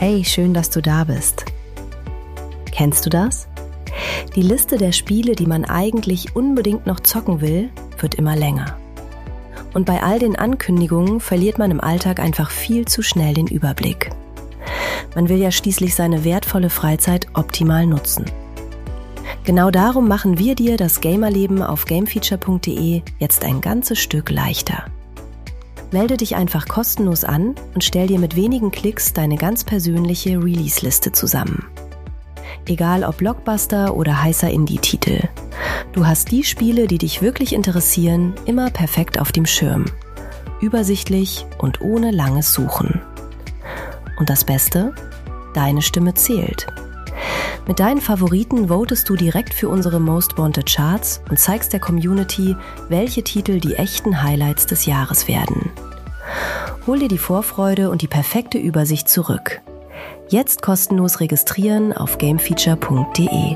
Hey, schön, dass du da bist. Kennst du das? Die Liste der Spiele, die man eigentlich unbedingt noch zocken will, wird immer länger. Und bei all den Ankündigungen verliert man im Alltag einfach viel zu schnell den Überblick. Man will ja schließlich seine wertvolle Freizeit optimal nutzen. Genau darum machen wir dir das Gamerleben auf gamefeature.de jetzt ein ganzes Stück leichter. Melde dich einfach kostenlos an und stell dir mit wenigen Klicks deine ganz persönliche Release-Liste zusammen. Egal ob Blockbuster oder heißer Indie-Titel. Du hast die Spiele, die dich wirklich interessieren, immer perfekt auf dem Schirm. Übersichtlich und ohne langes Suchen. Und das Beste? Deine Stimme zählt. Mit deinen Favoriten votest du direkt für unsere Most Wanted Charts und zeigst der Community, welche Titel die echten Highlights des Jahres werden. Hol dir die Vorfreude und die perfekte Übersicht zurück. Jetzt kostenlos registrieren auf gamefeature.de.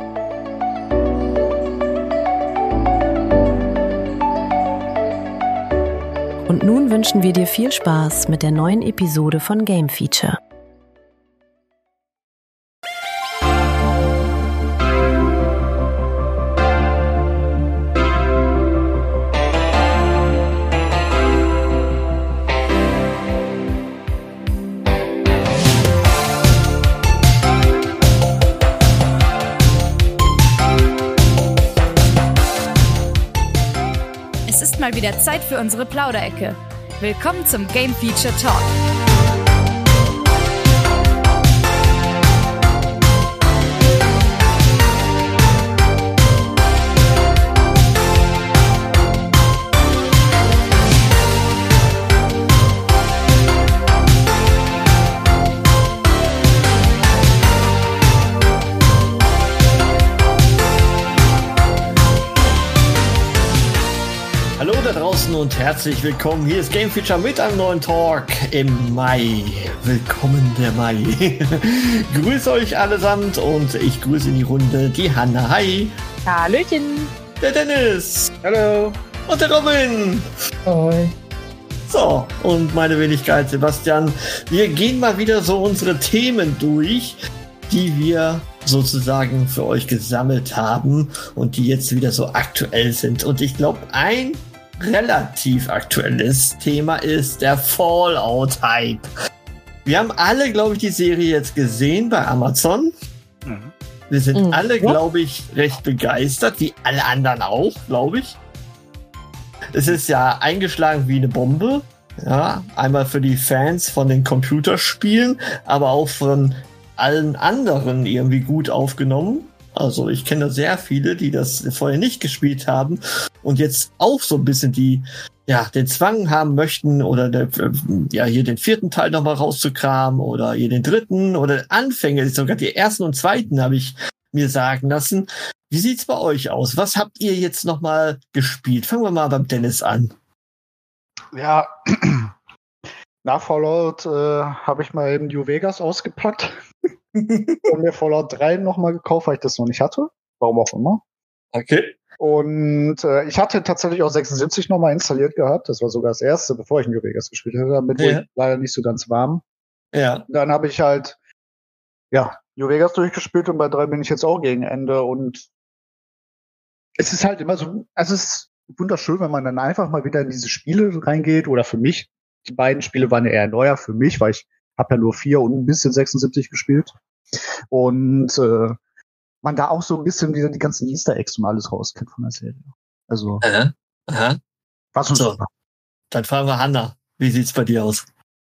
Und nun wünschen wir dir viel Spaß mit der neuen Episode von Game Feature. Mal wieder Zeit für unsere Plauderecke. Willkommen zum Game Feature Talk. Hallo da draußen und herzlich willkommen. Hier ist Game Feature mit einem neuen Talk im Mai. Willkommen der Mai. Grüße euch allesamt und ich grüße in die Runde die Hanna. Hi. Hallöchen. Der Dennis. Hallo. Und der Robin. Hi. So, und meine Wenigkeit Sebastian. Wir gehen mal wieder so unsere Themen durch, die wir sozusagen für euch gesammelt haben und die jetzt wieder so aktuell sind. Und ich glaube, ein relativ aktuelles Thema ist der Fallout-Hype. Wir haben alle, glaube ich, die Serie jetzt gesehen bei Amazon. Wir sind alle, glaube ich, recht begeistert, wie alle anderen auch, glaube ich. Es ist ja eingeschlagen wie eine Bombe. Ja, einmal für die Fans von den Computerspielen, aber auch von allen anderen irgendwie gut aufgenommen. Also ich kenne sehr viele, die das vorher nicht gespielt haben und jetzt auch so ein bisschen den Zwang haben möchten oder hier den 4. Teil nochmal rauszukramen oder hier den 3. oder Anfänge, sogar die 1. und 2. habe ich mir sagen lassen. Wie sieht's bei euch aus? Was habt ihr jetzt nochmal gespielt? Fangen wir mal beim Dennis an. Ja, nach Fallout habe ich mal eben New Vegas ausgepackt und mir Fallout 3 nochmal gekauft, weil ich das noch nicht hatte. Warum auch immer. Okay. Und ich hatte tatsächlich auch 76 nochmal installiert gehabt. Das war sogar das erste, bevor ich New Vegas gespielt hatte. Damit wurde ich leider nicht so ganz warm. Ja. Dann habe ich halt New Vegas durchgespielt und bei 3 bin ich jetzt auch gegen Ende. Und es ist halt immer so, also es ist wunderschön, wenn man dann einfach mal wieder in diese Spiele reingeht. Oder für mich, die beiden Spiele waren ja eher neuer für mich, weil ich habe ja nur 4 und ein bisschen 76 gespielt. Und man da auch so ein bisschen wieder die ganzen Easter Eggs und alles rauskennt von der Serie. Also, was uns so. Dann fragen wir Hanna. Wie sieht's bei dir aus?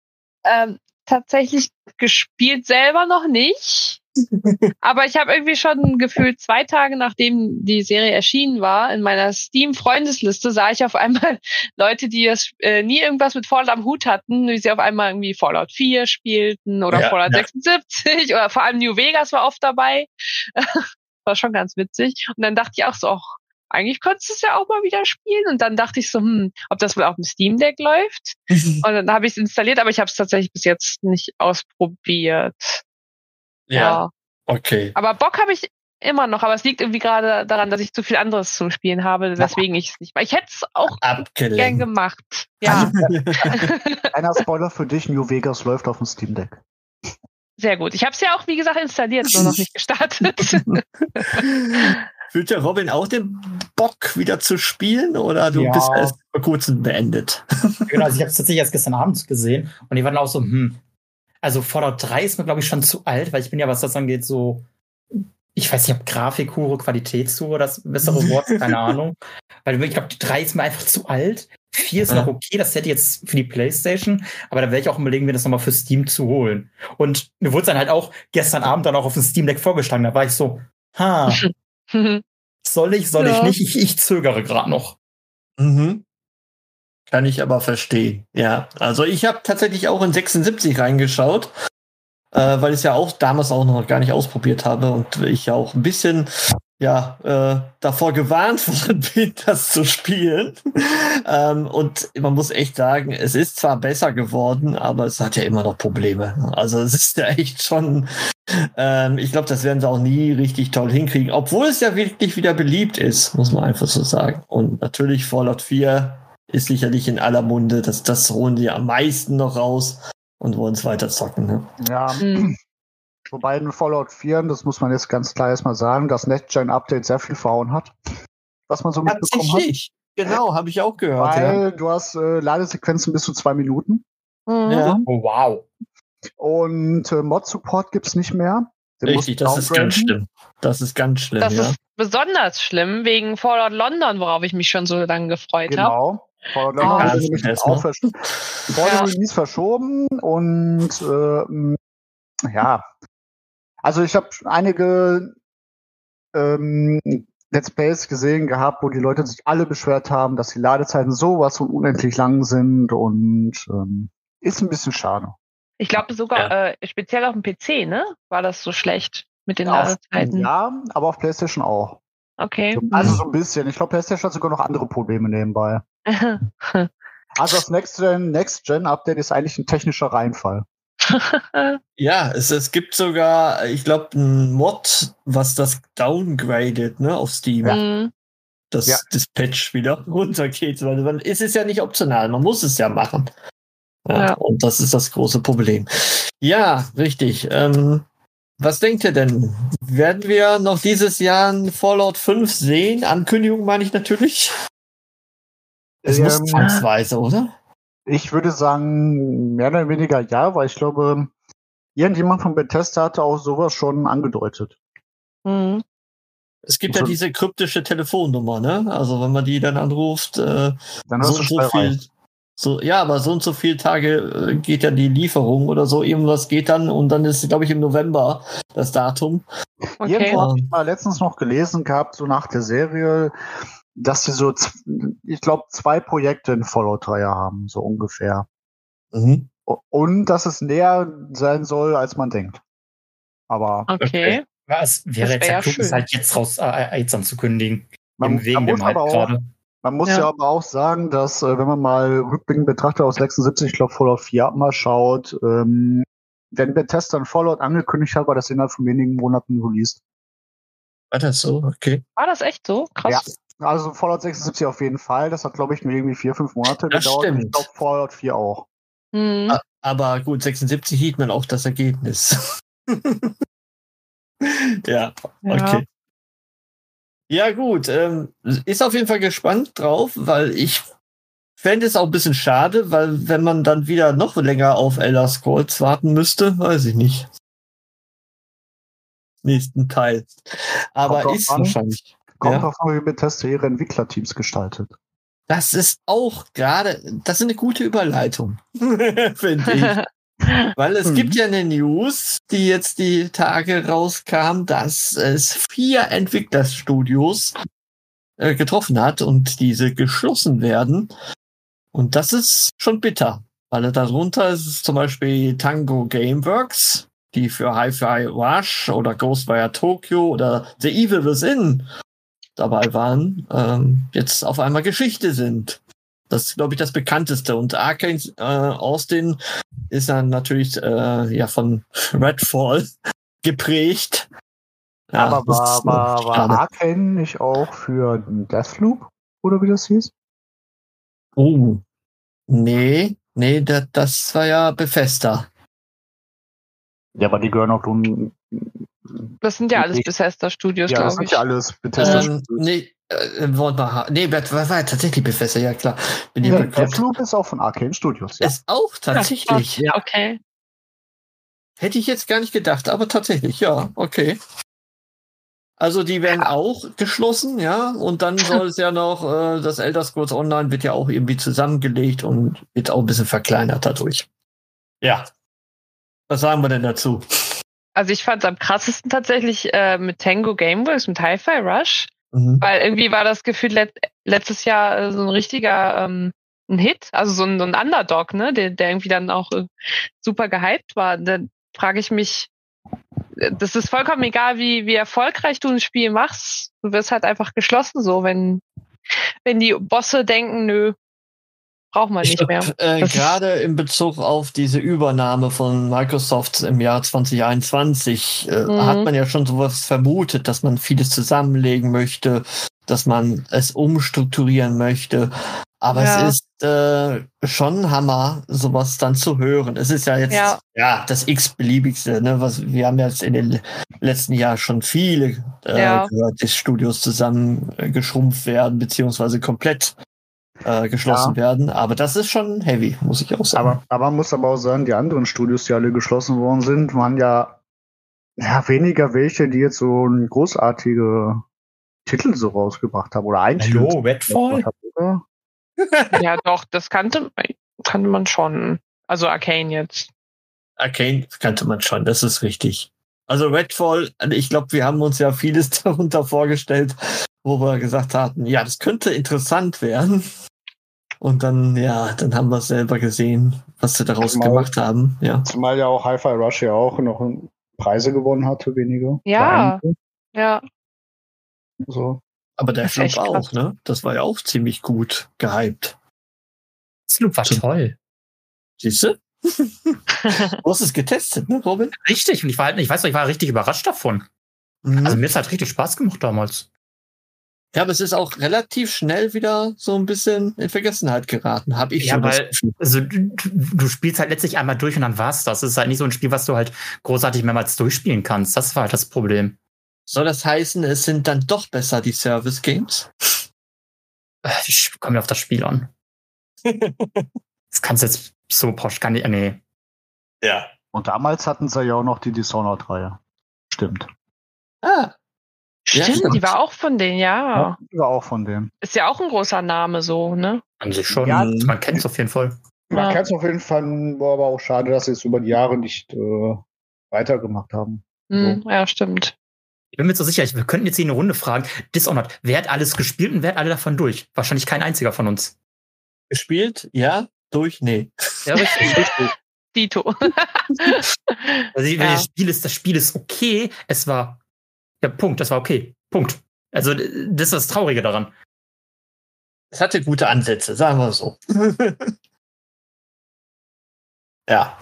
Tatsächlich gespielt selber noch nicht. Aber ich habe irgendwie schon gefühlt 2 Tage, nachdem die Serie erschienen war, in meiner Steam-Freundesliste sah ich auf einmal Leute, die nie irgendwas mit Fallout am Hut hatten, wie sie auf einmal irgendwie Fallout 4 spielten oder Fallout 76 oder vor allem New Vegas war oft dabei. War schon ganz witzig. Und dann dachte ich auch so, eigentlich könntest du es ja auch mal wieder spielen. Und dann dachte ich so, ob das wohl auf dem Steam Deck läuft. Und dann habe ich es installiert, aber ich habe es tatsächlich bis jetzt nicht ausprobiert. Ja, okay. Aber Bock habe ich immer noch, aber es liegt irgendwie gerade daran, dass ich zu viel anderes zum Spielen habe, weswegen ich es nicht mache. Ich hätte es auch gern gemacht. Ja. Einer Spoiler für dich, New Vegas läuft auf dem Steam Deck. Sehr gut. Ich habe es ja auch, wie gesagt, installiert, nur noch nicht gestartet. Fühlt der Robin auch den Bock, wieder zu spielen? Oder du bist erst vor kurzem beendet? Genau, also ich habe es tatsächlich erst gestern Abend gesehen. Und die waren auch so, also Fallout 3 ist mir, glaube ich, schon zu alt, weil ich bin ja, was das angeht, so, ich weiß nicht, ob Grafikhure, Qualitätshure das bessere Wort, keine Ahnung. Weil ich glaube, 3 ist mir einfach zu alt. 4 ist noch okay, das hätte ich jetzt für die PlayStation, aber da werde ich auch überlegen, mir das nochmal für Steam zu holen. Und mir wurde es dann halt auch gestern Abend dann auch auf dem Steam Deck vorgeschlagen. Da war ich so, soll ich nicht? Ich zögere gerade noch. Mhm. Kann ich aber verstehen. Ja, also ich habe tatsächlich auch in 76 reingeschaut, weil ich es ja auch damals auch noch gar nicht ausprobiert habe und ich ja auch ein bisschen davor gewarnt worden bin, das zu spielen. Und man muss echt sagen, es ist zwar besser geworden, aber es hat ja immer noch Probleme. Also es ist ja echt schon, ich glaube, das werden sie auch nie richtig toll hinkriegen, obwohl es ja wirklich wieder beliebt ist, muss man einfach so sagen. Und natürlich Fallout 4 ist sicherlich in aller Munde, das holen die am meisten noch raus und wollen es weiter zocken. Ne? Ja. Wobei in Fallout 4, das muss man jetzt ganz klar erstmal sagen, das Next-Gen-Update sehr viel verhauen hat. Was man so mitbekommen hat. Genau, habe ich auch gehört. Weil du hast Ladesequenzen bis zu 2 Minuten. Ja. Oh, wow. Und Mod-Support gibt's nicht mehr. Richtig, das ist ganz schlimm. Das ist ganz schlimm, Das ist besonders schlimm, wegen Fallout London, worauf ich mich schon so lange gefreut habe. Genau. Fallout London wurde nämlich auch vor dem Release verschoben und also ich habe einige Let's Plays gesehen gehabt, wo die Leute sich alle beschwert haben, dass die Ladezeiten sowas von unendlich lang sind und ist ein bisschen schade. Ich glaube sogar speziell auf dem PC, ne? War das so schlecht mit den Ladezeiten? Ja, aber auf PlayStation auch. Okay. Also so ein bisschen. Ich glaube, PlayStation hat sogar noch andere Probleme nebenbei. Also das Next-Gen-Update ist eigentlich ein technischer Reinfall. Ja, es gibt sogar, ich glaube, ein Mod, was das downgradet, ne, auf Steam. Ja. Das Patch wieder runtergeht, weil es ist ja nicht optional, man muss es ja machen. Ja. Und das ist das große Problem. Ja, richtig. Was denkt ihr denn? Werden wir noch dieses Jahr ein Fallout 5 sehen? Ankündigung meine ich natürlich. Es muss zwangsweise, oder? Ich würde sagen, mehr oder weniger ja, weil ich glaube, irgendjemand von Bethesda hatte auch sowas schon angedeutet. Mhm. Es gibt ja diese kryptische Telefonnummer, ne? Also wenn man die dann anruft, dann so viel. Aber so und so viele Tage geht ja die Lieferung oder so, irgendwas geht dann und dann ist, glaube ich, im November das Datum. Okay. Irgendwo habe ich mal letztens noch gelesen gehabt, so nach der Serie, dass sie so, ich glaube, 2 Projekte in Fallout 3 haben, so ungefähr. Mhm. Und dass es näher sein soll, als man denkt. Aber okay. Was wäre jetzt ja klug, es halt jetzt jetzt anzukündigen. Wegen dem Hype gerade. Man muss ja aber auch sagen, dass, wenn man mal rückblickend betrachtet aus 76, ich glaube Fallout 4 mal schaut, wenn Bethesda ein Fallout angekündigt hat, war das innerhalb von wenigen Monaten released. War das so? Okay. War das echt so? Krass. Ja. Also Fallout 76 auf jeden Fall. Das hat, glaube ich, nur irgendwie 4-5 Monate gedauert. Stimmt. Ich glaube Fallout 4 auch. Mhm. Aber gut, 76 sieht man auch das Ergebnis. Ja, okay. Ja gut, ist auf jeden Fall gespannt drauf, weil ich fände es auch ein bisschen schade, weil wenn man dann wieder noch länger auf Elder Scrolls warten müsste, weiß ich nicht. Nächsten Teil. Aber ist wahrscheinlich. Kommt drauf an, wie Bethesda ihre Entwicklerteams gestaltet. Das ist auch gerade, das ist eine gute Überleitung, finde ich. Weil es gibt ja eine News, die jetzt die Tage rauskam, dass es 4 Entwicklerstudios getroffen hat und diese geschlossen werden. Und das ist schon bitter, weil darunter ist es zum Beispiel Tango Gameworks, die für Hi-Fi Rush oder Ghostwire Tokyo oder The Evil Within dabei waren, jetzt auf einmal Geschichte sind. Das ist, glaube ich, das bekannteste. Und Arkane Austin ist dann natürlich von Redfall geprägt. Ja, aber war Arkane nicht auch für Deathloop? Oder wie das hieß? Oh. Nee, das war ja Bethesda. Ja, aber die gehören auch Das sind ja alles Bethesda-Studios, glaube ich. Ja, das sind ja alles Bethesda-Studios. Was war tatsächlich Bethesda, ja klar. Deathloop ist auch von Arcane Studios. Ja. Ist auch tatsächlich. Ja, okay. Hätte ich jetzt gar nicht gedacht, aber tatsächlich, ja, okay. Also die werden auch geschlossen, ja, und dann soll es ja noch, das Elder Scrolls Online wird ja auch irgendwie zusammengelegt und wird auch ein bisschen verkleinert dadurch. Ja. Was sagen wir denn dazu? Also ich fand es am krassesten tatsächlich mit Tango Gameworks, mit Hi-Fi Rush, weil irgendwie war das Gefühl letztes Jahr so ein richtiger ein Hit, also so ein Underdog, ne, der irgendwie dann auch super gehypt war. Da frage ich mich, das ist vollkommen egal, wie erfolgreich du ein Spiel machst. Du wirst halt einfach geschlossen so, wenn die Bosse denken, nö, brauchen wir nicht mehr. Gerade in Bezug auf diese Übernahme von Microsoft im Jahr 2021 hat man ja schon sowas vermutet, dass man vieles zusammenlegen möchte, dass man es umstrukturieren möchte. Aber es ist schon Hammer, sowas dann zu hören. Es ist ja jetzt das x-beliebigste, ne? Wir haben jetzt in den letzten Jahren schon viele gehört, die Studios zusammen geschrumpft werden, beziehungsweise komplett geschlossen werden. Aber das ist schon heavy, muss ich auch sagen. Aber man muss aber auch sagen, die anderen Studios, die alle geschlossen worden sind, waren ja weniger welche, die jetzt so ein großartige Titel so rausgebracht haben. Oder eigentlich. Hallo, Redfall? Ja, doch, das kannte man schon. Also Arcane jetzt. Arcane kannte man schon, das ist richtig. Also Redfall, ich glaube, wir haben uns ja vieles darunter vorgestellt, wo wir gesagt hatten, ja, das könnte interessant werden. Und dann haben wir es selber gesehen, was sie daraus gemacht haben. Ja. Zumal ja auch Hi-Fi Rush ja auch noch Preise gewonnen hatte, wenige. Ja, ja. So. Aber der Flop auch, ne? Das war ja auch ziemlich gut gehypt. Deathloop war toll. Siehst du? Du hast es getestet, ne, Robin? Richtig, und ich war richtig überrascht davon. Also mir hat es halt richtig Spaß gemacht damals. Ja, aber es ist auch relativ schnell wieder so ein bisschen in Vergessenheit geraten, habe ich so das Gefühl. Also du spielst halt letztlich einmal durch und dann war's das. Es ist halt nicht so ein Spiel, was du halt großartig mehrmals durchspielen kannst. Das war halt das Problem. Soll das heißen, es sind dann doch besser die Service-Games? Ich komme auf das Spiel an. Das kannst du jetzt so pauschal nicht. Nee. Ja. Und damals hatten sie ja auch noch die Dishonored-Reihe. Stimmt. Stimmt, die war auch von denen, ja. Die war auch von denen. Ist ja auch ein großer Name so, ne? An sich schon. Ja, man kennt es auf jeden Fall. Man kennt es auf jeden Fall, war aber auch schade, dass sie es über die Jahre nicht weitergemacht haben. So. Ja, stimmt. Ich bin mir so sicher, wir könnten jetzt hier eine Runde fragen, Dishonored, wer hat alles gespielt und wer hat alle davon durch? Wahrscheinlich kein einziger von uns. Gespielt? Ja, durch? Nee. Ja, richtig. Dito. Also das Spiel ist okay, es war Punkt, das war okay. Punkt. Also das ist das Traurige daran. Es hatte gute Ansätze, sagen wir so. Ja.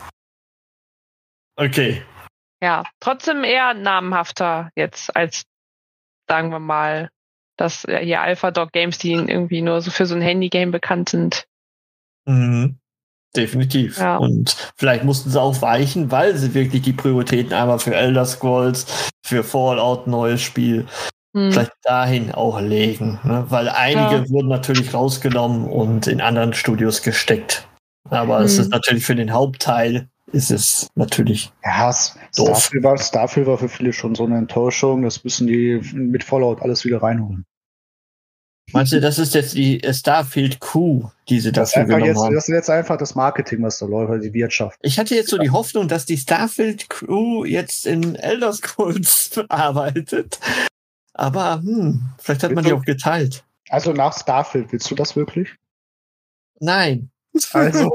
Okay. Ja, trotzdem eher namenhafter jetzt als, sagen wir mal, dass hier Alpha Dog Games, die irgendwie nur so für so ein Handy-Game bekannt sind. Definitiv. Ja. Und vielleicht mussten sie auch weichen, weil sie wirklich die Prioritäten einmal für Elder Scrolls, für Fallout, neues Spiel, vielleicht dahin auch legen. Ne? Weil einige wurden natürlich rausgenommen und in anderen Studios gesteckt. Aber es ist natürlich für den Hauptteil ist es natürlich doof. Starfield war für viele schon so eine Enttäuschung. Das müssen die mit Fallout alles wieder reinholen. Meinst du, das ist jetzt die Starfield Crew, die sie dafür genommen haben? Das ist jetzt einfach das Marketing, was da läuft, also die Wirtschaft. Ich hatte jetzt so die Hoffnung, dass die Starfield Crew jetzt in Elder Scrolls arbeitet. Aber vielleicht hat man die auch geteilt. Also nach Starfield, willst du das wirklich? Nein. Also.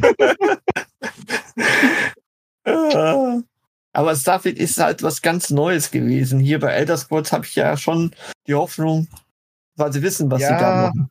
Aber Starfield ist halt was ganz Neues gewesen. Hier bei Elder Scrolls habe ich ja schon die Hoffnung, weil sie wissen, was sie da machen.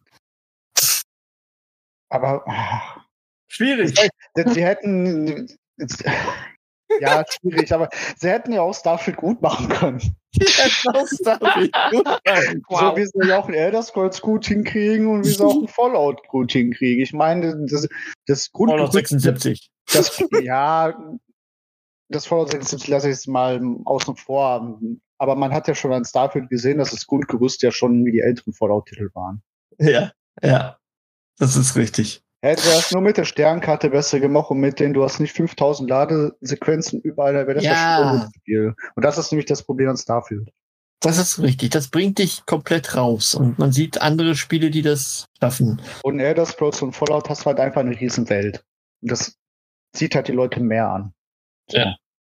Aber schwierig. Sie hätten schwierig, aber sie hätten ja auch Starfield gut machen können. Wow. So wie sie ja auch in Elder Scrolls gut hinkriegen und wie sie auch in Fallout gut hinkriegen. Ich meine, das Fallout 76. das Fallout 76 lasse ich jetzt mal außen vor. Aber man hat ja schon an Starfield gesehen, dass das Grundgerüst ja schon wie die älteren Fallout-Titel waren. Ja. Das ist richtig. Hätte das nur mit der Sternkarte besser gemacht und mit denen, du hast nicht 5000 Ladesequenzen überall, da wäre das ja schon Spiel. Und das ist nämlich das Problem an Starfield. Das ist richtig. Das bringt dich komplett raus. Und man sieht andere Spiele, die das schaffen. Und Elder Scrolls und Fallout hast du halt einfach eine riesen Welt. Und das zieht halt die Leute mehr an. Ja.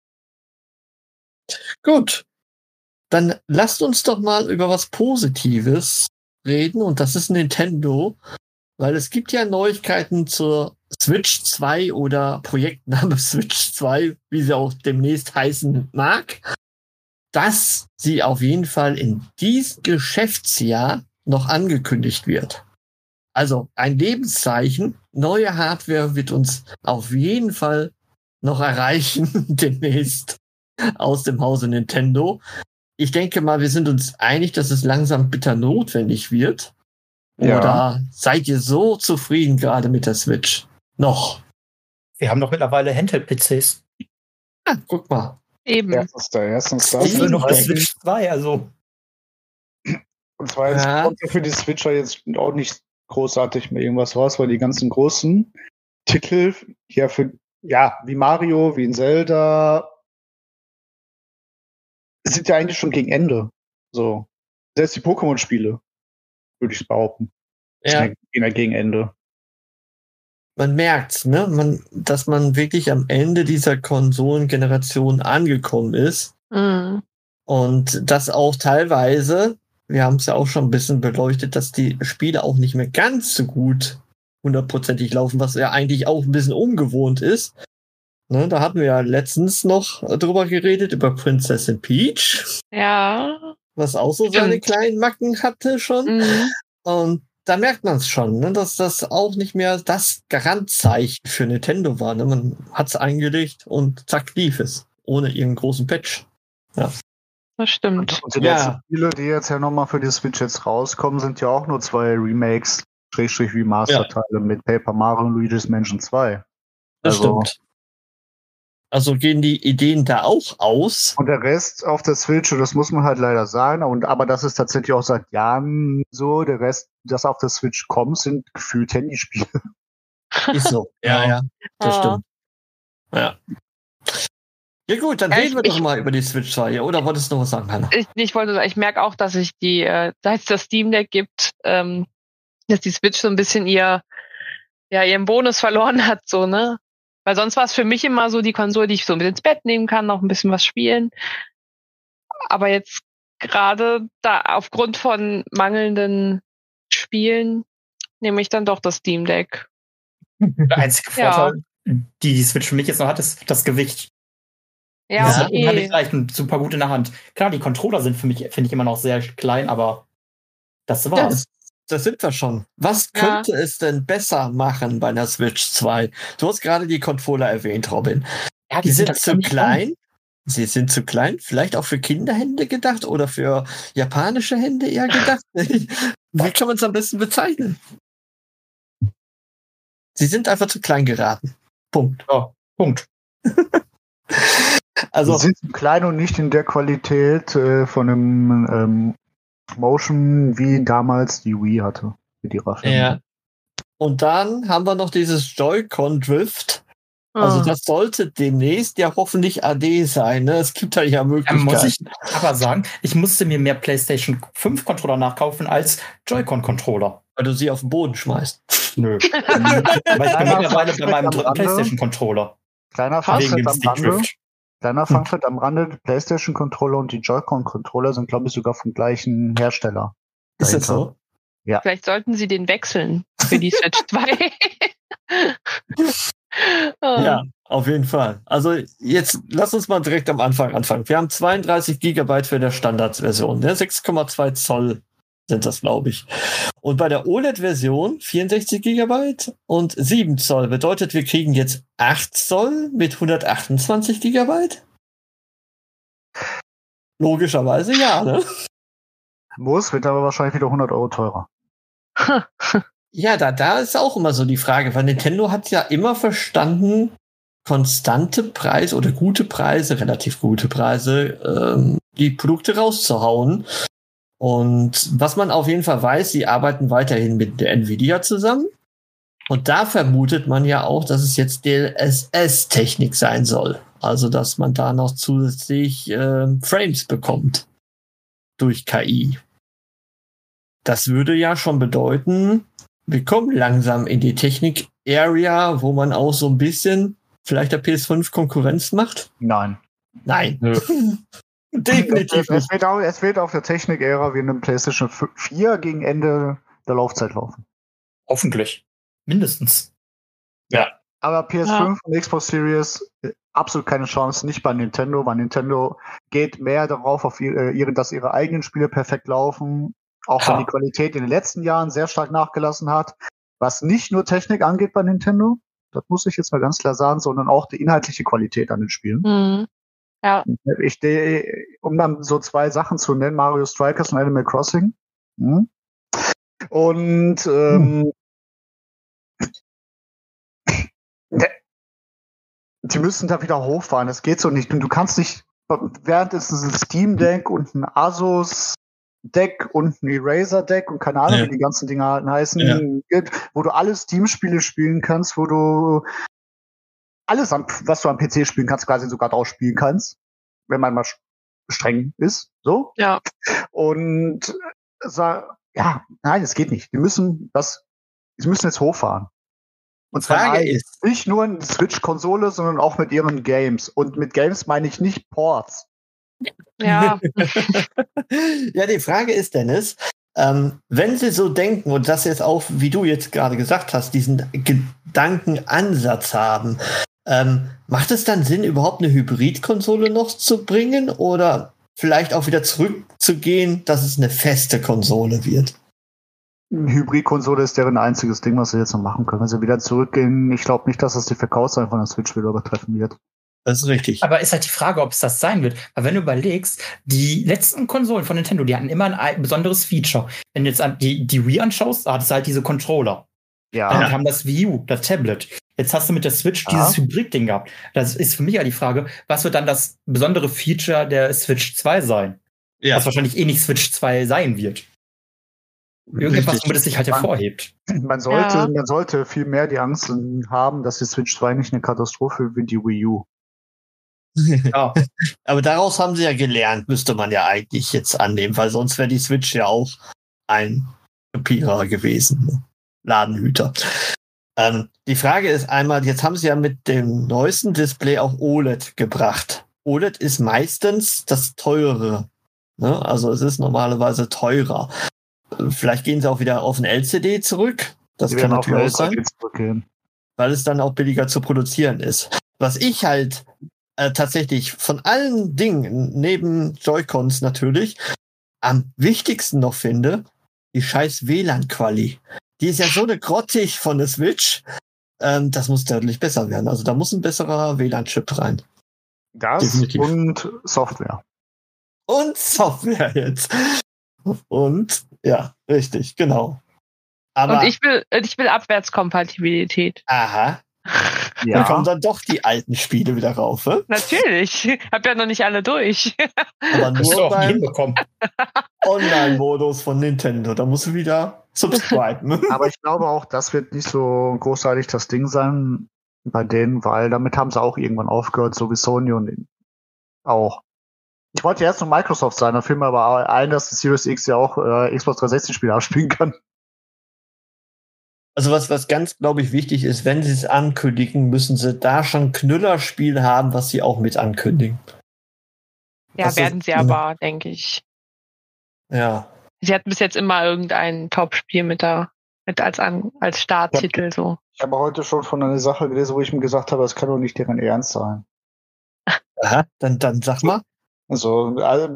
Gut. Dann lasst uns doch mal über was Positives reden. Und das ist Nintendo. Weil es gibt ja Neuigkeiten zur Switch 2 oder Projektname Switch 2, wie sie auch demnächst heißen mag, dass sie auf jeden Fall in diesem Geschäftsjahr noch angekündigt wird. Also ein Lebenszeichen, neue Hardware wird uns auf jeden Fall noch erreichen demnächst aus dem Hause Nintendo. Ich denke mal, wir sind uns einig, dass es langsam bitter notwendig wird. Oder seid ihr so zufrieden gerade mit der Switch? Noch? Wir haben doch mittlerweile Handheld-PCs. Ah, guck mal. Eben. Erstens das. Ich will noch die Switch 2, also. Und zwar kommt ja für die Switcher jetzt auch nicht großartig mehr irgendwas raus, weil die ganzen großen Titel hier wie Mario, wie in Zelda, sind ja eigentlich schon gegen Ende. So. Selbst die Pokémon-Spiele, würde ich behaupten. Ja. Gegen Ende. Man merkt, ne, dass man wirklich am Ende dieser Konsolengeneration angekommen ist. Mhm. Und das auch teilweise, wir haben es ja auch schon ein bisschen beleuchtet, dass die Spiele auch nicht mehr ganz so gut 100%ig laufen, was ja eigentlich auch ein bisschen ungewohnt ist. Ne, da hatten wir ja letztens noch drüber geredet, über Prinzessin Peach. Ja. Was auch so seine kleinen Macken hatte schon. Mhm. Und da merkt man es schon, ne, dass das auch nicht mehr das Garantzeichen für Nintendo war. Ne? Man hat es eingelegt und zack, lief es. Ohne irgendeinen großen Patch. Ja. Das stimmt. Und die letzten Spiele, die jetzt ja nochmal für die Switch jetzt rauskommen, sind ja auch nur 2 Remakes, Remaster-Teile mit Paper Mario und Luigi's Mansion 2. Das stimmt. Also gehen die Ideen da auch aus. Und der Rest auf der Switch, das muss man halt leider sagen, aber das ist tatsächlich auch seit Jahren so, der Rest, das auf der Switch kommt, sind gefühlt Handyspiele. Ist so. Ja. Das stimmt. Ja. Ja gut, dann reden wir doch mal über die Switch 2, oder wolltest du noch was sagen, Hannah? Ich wollte sagen, ich merke auch, dass sich seit es das Steam Deck gibt, dass die Switch so ein bisschen ihren Bonus verloren hat, so, ne? Weil sonst war es für mich immer so die Konsole, die ich so mit ins Bett nehmen kann, noch ein bisschen was spielen. Aber jetzt gerade da aufgrund von mangelnden Spielen nehme ich dann doch das Steam Deck. Der einzige Vorteil, die Switch für mich jetzt noch hat, ist das Gewicht. Ja, das hat unheimlich leicht und super gut in der Hand. Klar, die Controller sind für mich, finde ich, immer noch sehr klein, aber das war's. Das sind wir schon. Was könnte es denn besser machen bei einer Switch 2? Du hast gerade die Controller erwähnt, Robin. Ja, die sind zu klein. Sie sind zu klein. Vielleicht auch für Kinderhände gedacht oder für japanische Hände eher gedacht. Wie kann man es am besten bezeichnen? Sie sind einfach zu klein geraten. Punkt. Ja, Punkt. Also, sie sind zu klein und nicht in der Qualität von einem Motion, wie damals die Wii hatte. Mit ihrer Firma. Ja. Und dann haben wir noch dieses Joy-Con Drift. Also das sollte demnächst ja hoffentlich AD sein. Ne? Es gibt ja Möglichkeiten. Muss ich aber sagen, ich musste mir mehr PlayStation 5 Controller nachkaufen als Joy-Con-Controller. Weil du sie auf den Boden schmeißt. Nö. Aber ich bin mittlerweile bei meinem dritten PlayStation-Controller. Kleiner Funfact am Rande, die PlayStation-Controller und die Joy-Con-Controller sind, glaube ich, sogar vom gleichen Hersteller. Ist das so? Ja. Vielleicht sollten sie den wechseln für die Switch 2. Ja, auf jeden Fall. Also jetzt lass uns mal direkt am Anfang anfangen. Wir haben 32 GB für der Standardversion. 6,2 Zoll sind das, glaube ich. Und bei der OLED-Version 64 GB und 7 Zoll. Bedeutet, wir kriegen jetzt 8 Zoll mit 128 GB? Logischerweise ja, ne? Wird aber wahrscheinlich wieder 100 Euro teurer. Ja, da ist auch immer so die Frage, weil Nintendo hat ja immer verstanden, konstante Preise oder gute Preise, relativ gute Preise, die Produkte rauszuhauen. Und was man auf jeden Fall weiß, sie arbeiten weiterhin mit der Nvidia zusammen. Und da vermutet man ja auch, dass es jetzt DLSS-Technik sein soll. Also, dass man da noch zusätzlich Frames bekommt durch KI. Das würde ja schon bedeuten, wir kommen langsam in die Technik-Area, wo man auch so ein bisschen vielleicht der PS5 Konkurrenz macht. Nein. Definitiv nicht. Es wird auf der Technik-Ära wie in einem PlayStation 4 gegen Ende der Laufzeit laufen. Hoffentlich. Mindestens. Ja. Aber PS5 und Xbox Series absolut keine Chance, nicht bei Nintendo, weil Nintendo geht mehr darauf, dass ihre eigenen Spiele perfekt laufen, auch wenn die Qualität in den letzten Jahren sehr stark nachgelassen hat, was nicht nur Technik angeht bei Nintendo, das muss ich jetzt mal ganz klar sagen, sondern auch die inhaltliche Qualität an den Spielen. Mhm. Ja. Um dann so 2 Sachen zu nennen, Mario Strikers und Animal Crossing. Und die müssen da wieder hochfahren. Das geht so nicht. Und du kannst nicht, während es ein Steam Deck und ein Asus Deck und ein Eraser Deck und keine Ahnung, wie die ganzen Dinger heißen, wo du alle Steam-Spiele spielen kannst, wo du alles, was du am PC spielen kannst, quasi sogar drauf spielen kannst, wenn man mal streng ist. So. Ja. Und nein, es geht nicht. Die müssen jetzt hochfahren. Und zwar nicht nur eine Switch-Konsole, sondern auch mit ihren Games. Und mit Games meine ich nicht Ports. Ja. Ja, die Frage ist, Dennis, wenn Sie so denken und das jetzt auch, wie du jetzt gerade gesagt hast, diesen Gedankenansatz haben, macht es dann Sinn, überhaupt eine Hybrid-Konsole noch zu bringen oder vielleicht auch wieder zurückzugehen, dass es eine feste Konsole wird? Eine Hybrid-Konsole ist deren einziges Ding, was sie jetzt noch machen können. Wenn sie wieder zurückgehen, ich glaube nicht, dass das die Verkaufszahlen von der Switch wieder übertreffen wird. Das ist richtig. Aber ist halt die Frage, ob es das sein wird. Weil wenn du überlegst, die letzten Konsolen von Nintendo, die hatten immer ein besonderes Feature. Wenn du jetzt die Wii anschaust, da hattest du halt diese Controller. Ja. Dann haben das Wii U, das Tablet. Jetzt hast du mit der Switch dieses Hybrid-Ding gehabt. Das ist für mich ja die Frage, was wird dann das besondere Feature der Switch 2 sein? Ja. Was wahrscheinlich nicht Switch 2 sein wird. Irgendetwas, womit es sich halt hervorhebt. Man sollte viel mehr die Angst haben, dass die Switch 2 nicht eine Katastrophe wie die Wii U. Ja. Aber daraus haben sie ja gelernt, müsste man ja eigentlich jetzt annehmen, weil sonst wäre die Switch ja auch ein Kopierer gewesen. Ne? Ladenhüter. Die Frage ist einmal, jetzt haben sie ja mit dem neuesten Display auch OLED gebracht. OLED ist meistens das teurere. Ne? Also es ist normalerweise teurer. Vielleicht gehen sie auch wieder auf ein LCD zurück. Das kann natürlich auch sein. Weil es dann auch billiger zu produzieren ist. Was ich halt tatsächlich von allen Dingen, neben Joy-Cons natürlich, am wichtigsten noch finde, die scheiß WLAN-Quali. Die ist ja so eine grottig von der Switch. Das muss deutlich besser werden. Also da muss ein besserer WLAN-Chip rein. Das definitiv. Und Software. Und Software jetzt. Und ja, richtig, genau. Aber, und ich will Abwärtskompatibilität. Aha. Ja. Dann kommen dann doch die alten Spiele wieder rauf, ne? Natürlich. Hab ja noch nicht alle durch. Aber nur beim Online-Modus von Nintendo. Da musst du wieder subscriben. Aber ich glaube auch, das wird nicht so großartig das Ding sein bei denen, weil damit haben sie auch irgendwann aufgehört, so wie Sony und auch. Ich wollte erst nur Microsoft sein, da fiel mir aber ein, dass die Series X ja auch Xbox 360-Spiele abspielen kann. Also was ganz, glaube ich, wichtig ist, wenn sie es ankündigen, müssen sie da schon Knüllerspiel haben, was sie auch mit ankündigen. Ja, das werden sie aber, denke ich. Ja. Sie hatten bis jetzt immer irgendein Top-Spiel als Starttitel so. Ich habe heute schon von einer Sache gelesen, wo ich mir gesagt habe, das kann doch nicht deren Ernst sein. Aha, dann sag mal. Also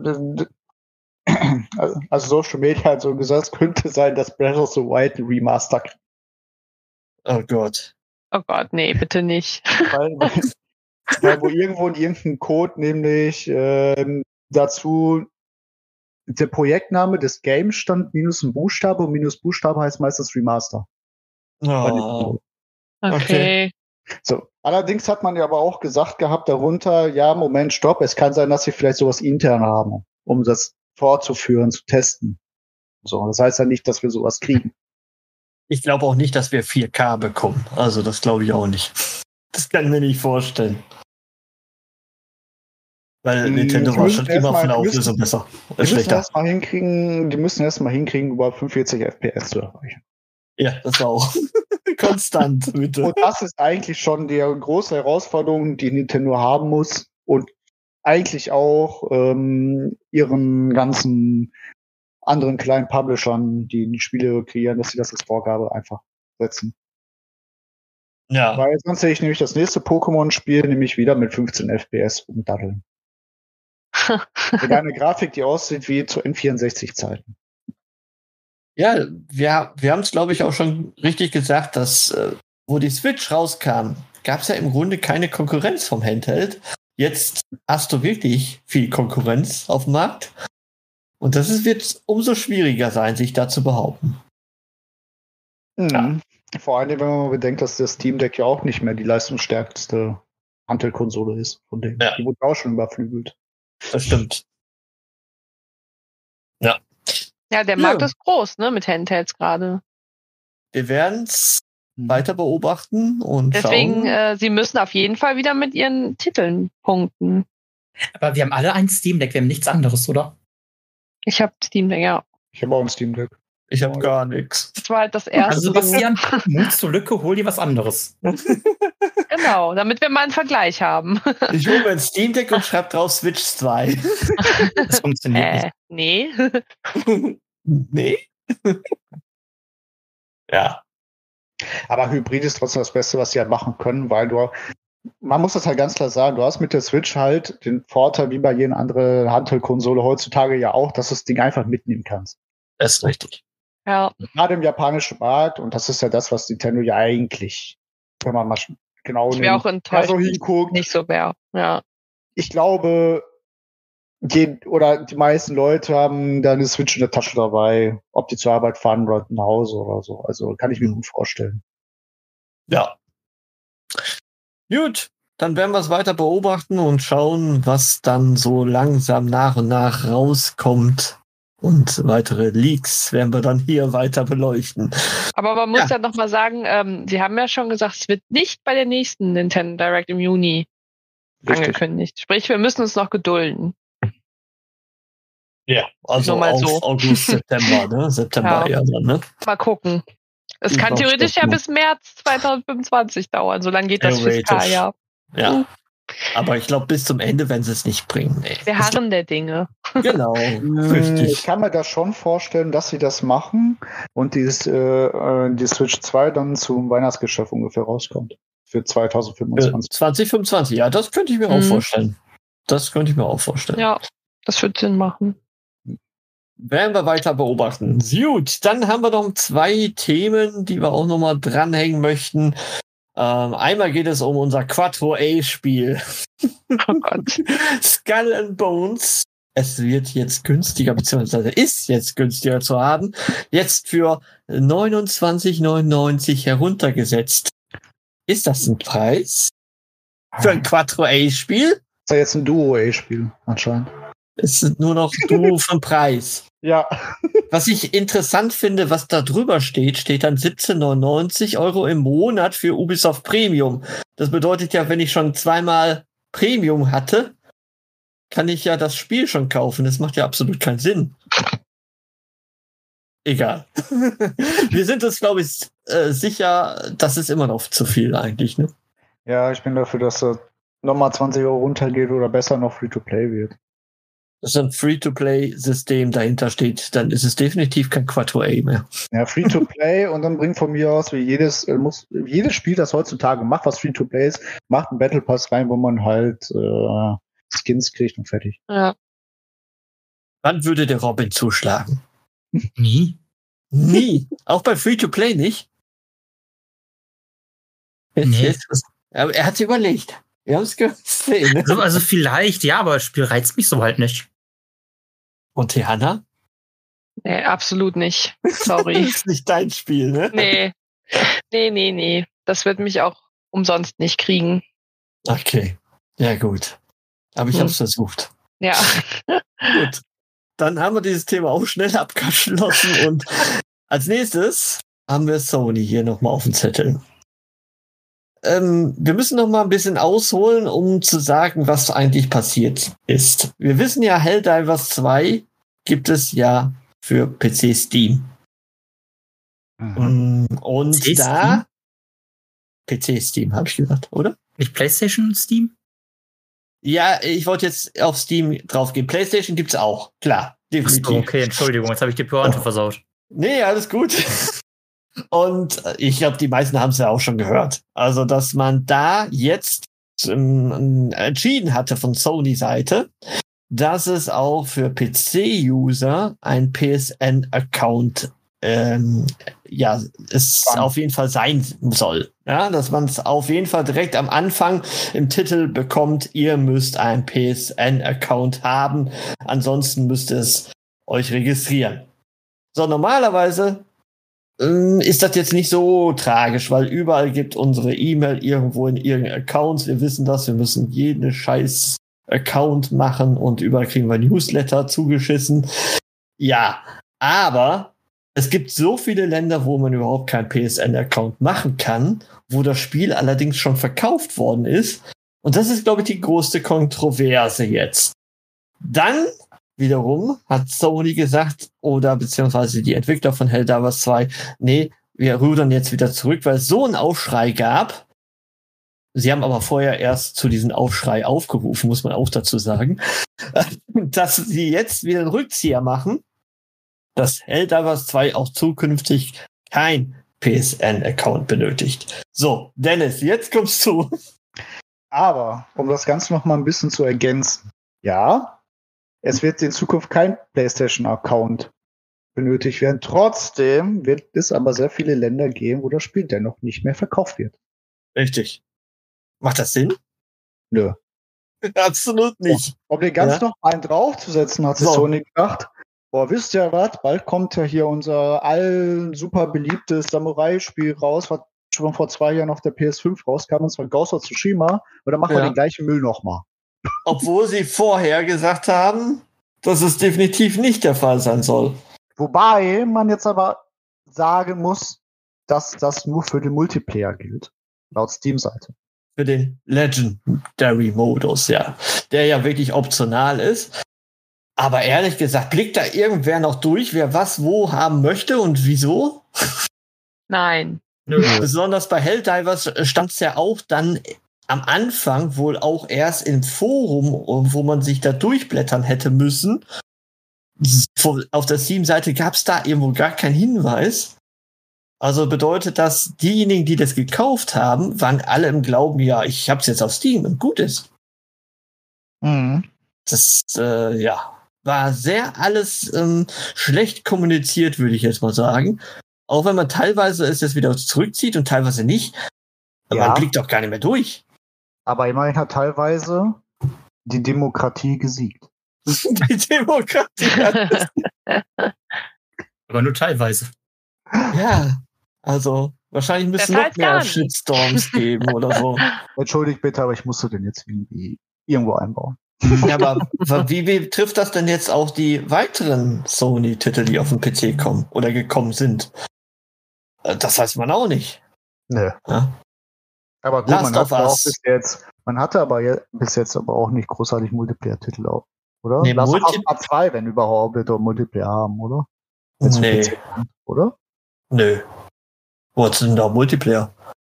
Social Media hat so gesagt, es könnte sein, dass Breath of the Wild ein Remaster. Oh Gott. Oh Gott, nee, bitte nicht. Weil wo irgendwo in irgendeinem Code nämlich dazu der Projektname des Games stand minus ein Buchstabe und minus Buchstabe heißt meistens Remaster. Oh. Okay. So, Allerdings hat man ja aber auch gesagt gehabt darunter, ja, Moment, stopp, es kann sein, dass sie vielleicht sowas intern haben, um das fortzuführen, zu testen. So, das heißt ja nicht, dass wir sowas kriegen. Ich glaube auch nicht, dass wir 4K bekommen. Also das glaube ich auch nicht. Das kann ich mir nicht vorstellen. Weil Nintendo war schon immer von der Auflösung besser. Die müssen erst mal hinkriegen, über 45 FPS zu erreichen. Ja, das war auch konstant, bitte. Und das ist eigentlich schon die große Herausforderung, die Nintendo haben muss. Und eigentlich auch ihren ganzen anderen kleinen Publishern, die Spiele kreieren, dass sie das als Vorgabe einfach setzen. Ja. Weil sonst sehe ich nämlich das nächste Pokémon-Spiel nämlich wieder mit 15 FPS umdaddeln. Mit einer Grafik, die aussieht wie zu N64-Zeiten. Ja, wir haben es, glaube ich, auch schon richtig gesagt, dass wo die Switch rauskam, gab es ja im Grunde keine Konkurrenz vom Handheld. Jetzt hast du wirklich viel Konkurrenz auf dem Markt. Und wird umso schwieriger sein, sich da zu behaupten. Ja. Vor allem, wenn man bedenkt, dass das Steam Deck ja auch nicht mehr die leistungsstärkste Handheld-Konsole ist. Von denen. Ja. Die wurde auch schon überflügelt. Das stimmt. Ja. Ja, der Markt ist groß, ne, mit Handhelds gerade. Wir werden es weiter beobachten und deswegen, schauen. Sie müssen auf jeden Fall wieder mit Ihren Titeln punkten. Aber wir haben alle ein Steam Deck, wir haben nichts anderes, oder? Ich habe Steam Deck, ja. Ich habe auch ein Steam Deck. Ich habe gar nichts. Das war halt das erste. Also Sebastian, Mut zur Lücke, hol dir was anderes. Genau, damit wir mal einen Vergleich haben. Ich hole mir ein Steam Deck und schreibe drauf Switch 2. Das funktioniert nicht. Nee. Nee? Ja. Aber Hybrid ist trotzdem das Beste, was sie halt machen können, weil man muss das halt ganz klar sagen, du hast mit der Switch halt den Vorteil, wie bei jeder anderen Handheld-Konsole heutzutage ja auch, dass du das Ding einfach mitnehmen kannst. Das ist richtig. Ja. Gerade im japanischen Markt, und das ist ja das, was Nintendo ja eigentlich, wenn man mal genau auch enttäuscht, so hinguckt, nicht so wäre. Ja. Ich glaube, die meisten Leute haben da eine Switch in der Tasche dabei, ob die zur Arbeit fahren oder nach Hause oder so. Also kann ich mir gut vorstellen. Ja. Gut, dann werden wir es weiter beobachten und schauen, was dann so langsam nach und nach rauskommt. Und weitere Leaks werden wir dann hier weiter beleuchten. Aber man muss ja noch mal sagen, Sie haben ja schon gesagt, es wird nicht bei der nächsten Nintendo Direct im Juni angekündigt. Sprich, wir müssen uns noch gedulden. Ja, also auf August, September, ne? September ja dann, ne? Mal gucken. Es kann theoretisch ja bis März 2025 dauern. So lange geht das Fiskaljahr. Ja. Aber ich glaube, bis zum Ende werden sie es nicht bringen. Nee. Wir harren der Dinge. Genau. Ich kann mir das schon vorstellen, dass sie das machen und die Switch 2 dann zum Weihnachtsgeschäft ungefähr rauskommt. Für 2025. 2025, ja, das könnte ich mir auch vorstellen. Das könnte ich mir auch vorstellen. Ja, das wird Sinn machen. Werden wir weiter beobachten. Gut, dann haben wir noch 2 Themen, die wir auch nochmal dranhängen möchten. Einmal geht es um unser Quattro A-Spiel. Oh Gott. Skull and Bones. Es wird jetzt günstiger, beziehungsweise ist jetzt günstiger zu haben. Jetzt für 29,99 heruntergesetzt. Ist das ein Preis? Für ein Quattro A-Spiel? Das ist ja jetzt ein Duo A-Spiel, anscheinend. Es ist nur noch Duo vom Preis. Ja. Was ich interessant finde, was da drüber steht dann 17,99 € im Monat für Ubisoft Premium. Das bedeutet ja, wenn ich schon 2-mal Premium hatte, kann ich ja das Spiel schon kaufen. Das macht ja absolut keinen Sinn. Egal. Wir sind uns, glaube ich, sicher, das ist immer noch zu viel eigentlich, ne? Ja, ich bin dafür, dass er nochmal 20 € runtergeht oder besser noch Free-to-Play wird. Dass ein Free-to-Play-System dahinter steht, dann ist es definitiv kein Quattro A mehr. Ja, Free-to-Play und dann bringt von mir aus, wie jedes Spiel, das heutzutage macht, was Free-to-Play ist, macht einen Battle Pass rein, wo man halt Skins kriegt und fertig. Ja. Wann würde der Robin zuschlagen? Nie. Nie. Auch bei Free-to-Play nicht? Nee. Aber er hat sich überlegt. Wir haben es gesehen. Ne? Also vielleicht, ja, aber das Spiel reizt mich so halt nicht. Und Tiana? Nee, absolut nicht. Sorry. Das ist nicht dein Spiel, ne? Nee. Das wird mich auch umsonst nicht kriegen. Okay, ja gut. Aber ich habe es versucht. Ja. Gut, dann haben wir dieses Thema auch schnell abgeschlossen und als nächstes haben wir Sony hier nochmal auf dem Zettel. Wir müssen noch mal ein bisschen ausholen, um zu sagen, was eigentlich passiert ist. Wir wissen ja, Helldivers 2 gibt es ja für PC Steam. Und PC da PC Steam, habe ich gesagt, oder? Nicht PlayStation Steam? Ja, ich wollte jetzt auf Steam draufgehen. PlayStation gibt's auch, klar, definitiv. Ach so, okay, Entschuldigung, jetzt habe ich die Pointe versaut. Nee, alles gut. Und ich glaube, die meisten haben es ja auch schon gehört. Also, dass man da jetzt entschieden hatte von Sony-Seite, dass es auch für PC-User ein PSN-Account auf jeden Fall sein soll. Ja, dass man es auf jeden Fall direkt am Anfang im Titel bekommt, ihr müsst einen PSN-Account haben, ansonsten müsst ihr es euch registrieren. So, normalerweise ist das jetzt nicht so tragisch, weil überall gibt unsere E-Mail irgendwo in irgendeinen Accounts. Wir wissen das, wir müssen jeden scheiß Account machen und überall kriegen wir Newsletter zugeschissen. Ja, aber es gibt so viele Länder, wo man überhaupt keinen PSN-Account machen kann, wo das Spiel allerdings schon verkauft worden ist. Und das ist, glaube ich, die größte Kontroverse jetzt. Dann wiederum hat Sony gesagt, oder beziehungsweise die Entwickler von Helldivers 2, nee, wir rudern jetzt wieder zurück, weil es so einen Aufschrei gab. Sie haben aber vorher erst zu diesem Aufschrei aufgerufen, muss man auch dazu sagen, dass sie jetzt wieder einen Rückzieher machen, dass Helldivers 2 auch zukünftig kein PSN-Account benötigt. So, Dennis, jetzt kommst du. Aber, um das Ganze noch mal ein bisschen zu ergänzen, ja, es wird in Zukunft kein PlayStation-Account benötigt werden. Trotzdem wird es aber sehr viele Länder geben, wo das Spiel dennoch nicht mehr verkauft wird. Richtig. Macht das Sinn? Nö. Absolut nicht. Um den ganz noch einen draufzusetzen, hat sich Sony gedacht, boah, wisst ihr was, bald kommt ja hier unser super beliebtes Samurai-Spiel raus, was schon vor 2 Jahren auf der PS5 rauskam, und zwar Ghost of Tsushima, und dann machen wir den gleichen Müll nochmal. Obwohl sie vorher gesagt haben, dass es definitiv nicht der Fall sein soll. Wobei man jetzt aber sagen muss, dass das nur für den Multiplayer gilt, laut Steam-Seite. Für den Legendary-Modus, ja. Der ja wirklich optional ist. Aber ehrlich gesagt, blickt da irgendwer noch durch, wer was wo haben möchte und wieso? Nein. Besonders bei Helldivers stand es ja auch dann am Anfang wohl auch erst im Forum, wo man sich da durchblättern hätte müssen. Auf der Steam-Seite gab es da irgendwo gar keinen Hinweis. Also bedeutet das, diejenigen, die das gekauft haben, waren alle im Glauben, ja, ich hab's jetzt auf Steam und gut ist. Mhm. Das, war sehr alles schlecht kommuniziert, würde ich jetzt mal sagen. Auch wenn man teilweise es jetzt wieder zurückzieht und teilweise nicht. Aber man blickt doch gar nicht mehr durch. Aber immerhin hat teilweise die Demokratie gesiegt. Die Demokratie. Aber nur teilweise. Ja, also wahrscheinlich müssen noch mehr Shitstorms geben oder so. Entschuldigt bitte, aber ich musste den jetzt irgendwie irgendwo einbauen. Ja, aber wie trifft das denn jetzt auch die weiteren Sony-Titel, die auf den PC kommen oder gekommen sind? Das weiß man auch nicht. Nö. Ja? Aber gut, man hatte aber bis jetzt aber auch nicht großartig Multiplayer-Titel auch, oder? Nee, Lass uns mal 2, wenn überhaupt, wird doch Multiplayer haben, oder? Nee. Oder? Nö. Wo hat's denn da Multiplayer?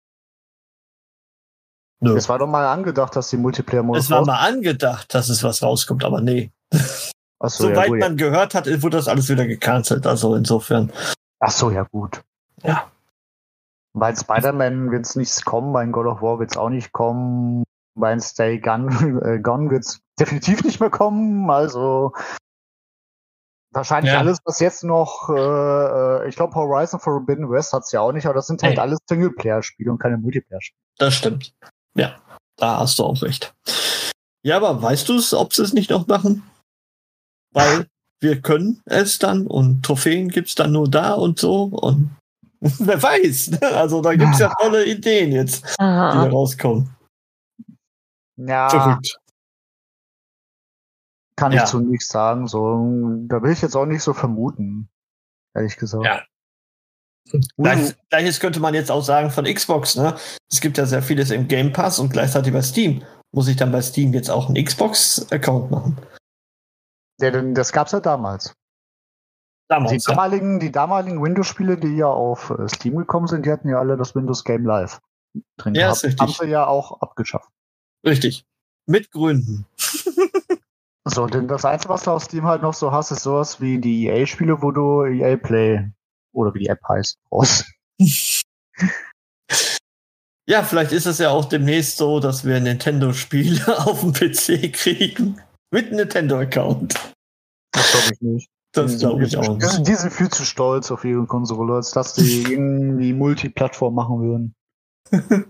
Nö. Es war doch mal angedacht, dass die Multiplayer-Modus Es war mal angedacht, dass es was rauskommt, aber nee. Achso, Soweit man gehört hat, wurde das alles wieder gecancelt, also insofern. Achso, ja gut. Ja. Bei Spider-Man wird es nichts kommen, bei God of War wird es auch nicht kommen, bei Stay Gone wird es definitiv nicht mehr kommen, also wahrscheinlich alles, was jetzt noch, ich glaube Horizon Forbidden West hat es ja auch nicht, aber das sind halt alles Singleplayer-Spiele und keine Multiplayer-Spiele. Das stimmt. Ja, da hast du auch recht. Ja, aber weißt du es, ob sie es nicht noch machen? Weil wir können es dann und Trophäen gibt's dann nur da und so und Wer weiß. Ne? Also da gibt's ja tolle Ideen jetzt, die da rauskommen. Ja. Verrückt. Kann ich zu nichts sagen. So, da will ich jetzt auch nicht so vermuten. Ehrlich gesagt. Ja. Gleiches könnte man jetzt auch sagen von Xbox, ne? Es gibt ja sehr vieles im Game Pass und gleichzeitig bei Steam. Muss ich dann bei Steam jetzt auch einen Xbox-Account machen? Ja, denn das gab's ja damals. Die damaligen Windows-Spiele, die ja auf Steam gekommen sind, die hatten ja alle das Windows Game Live drin gehabt. Ist richtig. Haben sie ja auch abgeschafft. Richtig. Mit Gründen. So, denn das Einzige, was du auf Steam halt noch so hast, ist sowas wie die EA-Spiele, wo du EA Play oder wie die App heißt, brauchst. Ja, vielleicht ist es ja auch demnächst so, dass wir Nintendo-Spiele auf dem PC kriegen. Mit Nintendo-Account. Das glaube ich nicht. Das glaube ich auch nicht. Die sind viel zu stolz auf ihre Konsole, als dass die irgendwie Multiplattform machen würden.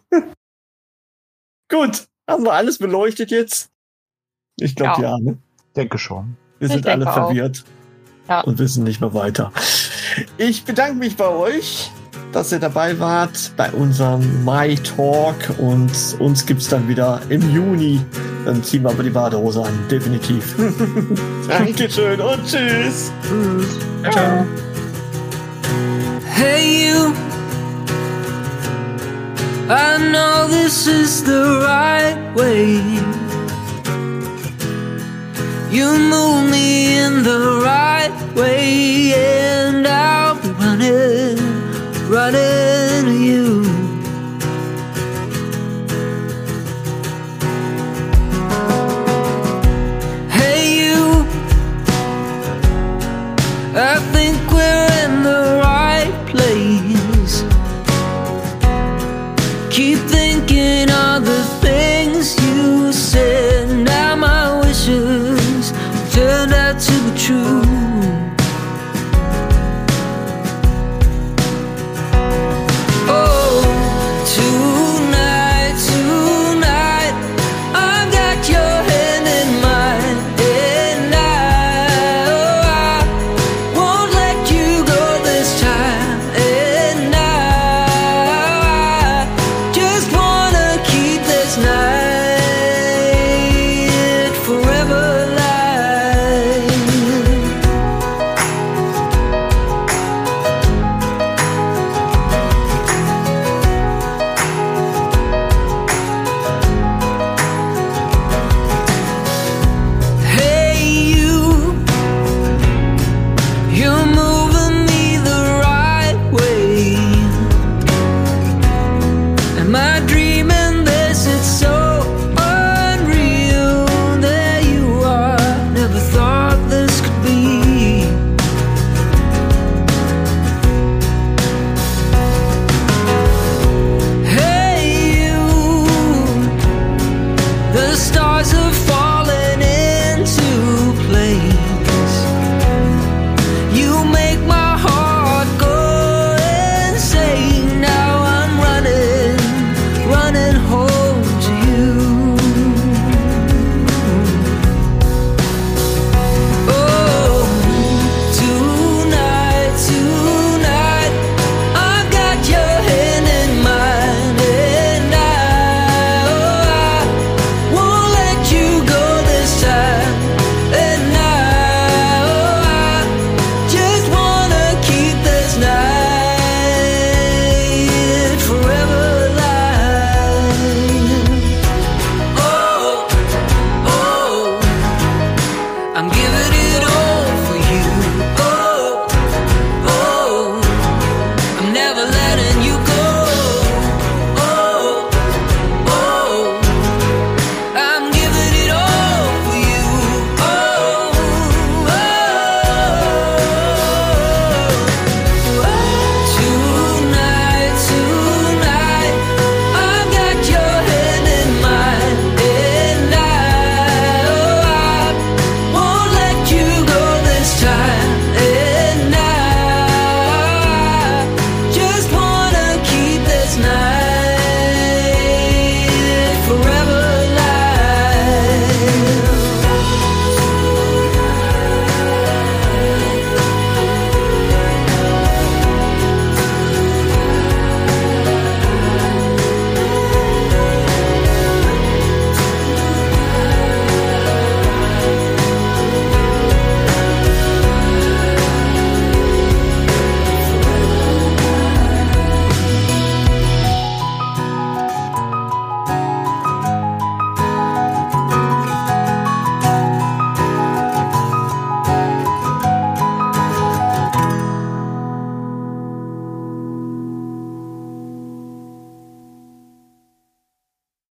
Gut, haben wir alles beleuchtet jetzt? Ich glaube ja, ne? Denke schon. Wir sind alle verwirrt und wissen nicht mehr weiter. Ich bedanke mich bei euch, dass ihr dabei wart bei unserem My Talk und uns gibt's dann wieder im Juni. Dann ziehen wir aber die Badehose an, definitiv. Dankeschön und tschüss. Tschüss. Ciao. Hey you, I know this is the right way. You move me in the right way, and I'll be running.